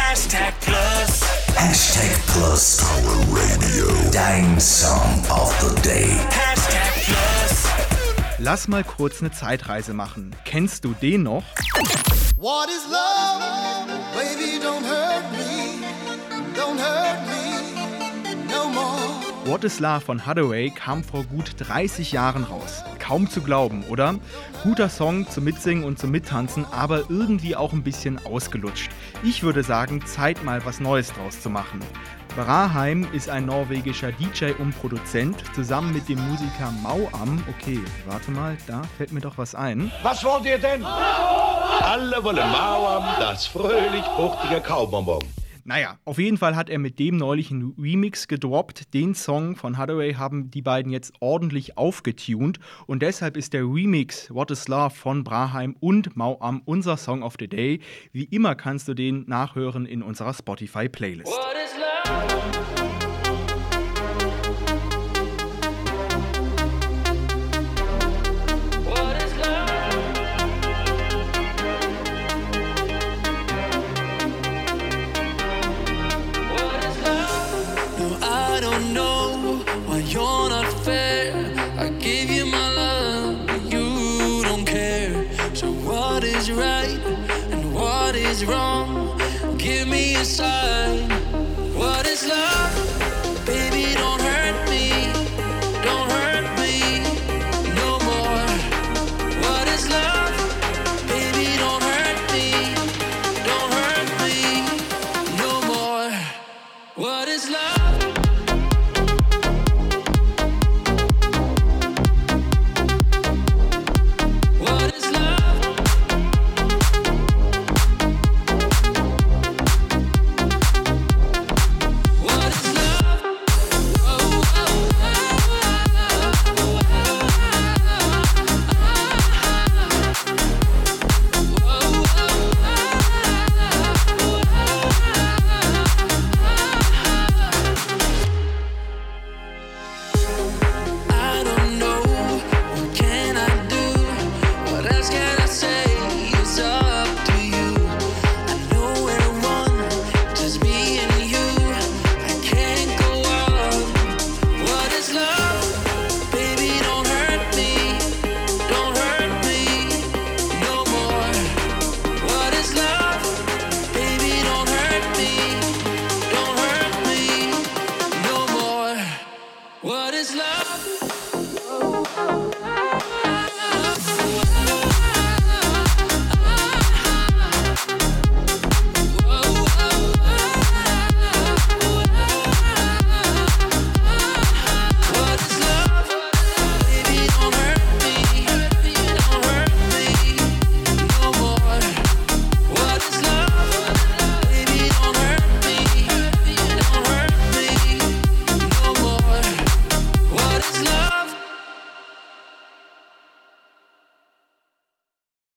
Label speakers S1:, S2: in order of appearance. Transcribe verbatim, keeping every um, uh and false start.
S1: Hashtag Plus.
S2: Hashtag Plus Power Radio. Dein Song of the Day.
S1: Hashtag Plus.
S3: Lass mal kurz eine Zeitreise machen. Kennst du den noch?
S4: What is love? Baby, don't hurt me. Don't hurt me no more.
S3: What is Love von Hathaway kam vor gut dreißig Jahren raus. Kaum zu glauben, oder? Guter Song zum Mitsingen und zum Mittanzen, aber irgendwie auch ein bisschen ausgelutscht. Ich würde sagen, Zeit mal was Neues draus zu machen. Braheim ist ein norwegischer D J und Produzent, zusammen mit dem Musiker Mauam. Okay, warte mal, da fällt mir doch was ein.
S5: Was wollt ihr denn? Alle wollen Mauam, das fröhlich fruchtige Kaubonbon.
S3: Naja, auf jeden Fall hat er mit dem neulich einen Remix gedroppt. Den Song von Hathaway haben die beiden jetzt ordentlich aufgetunt. Und deshalb ist der Remix What is Love von Braheim und Mauam unser Song of the Day. Wie immer kannst du den nachhören in unserer Spotify-Playlist.
S1: What is love?
S6: You're not fair. I gave you my love, but you don't care. So what is right and what is wrong? Give me a sign. What is love?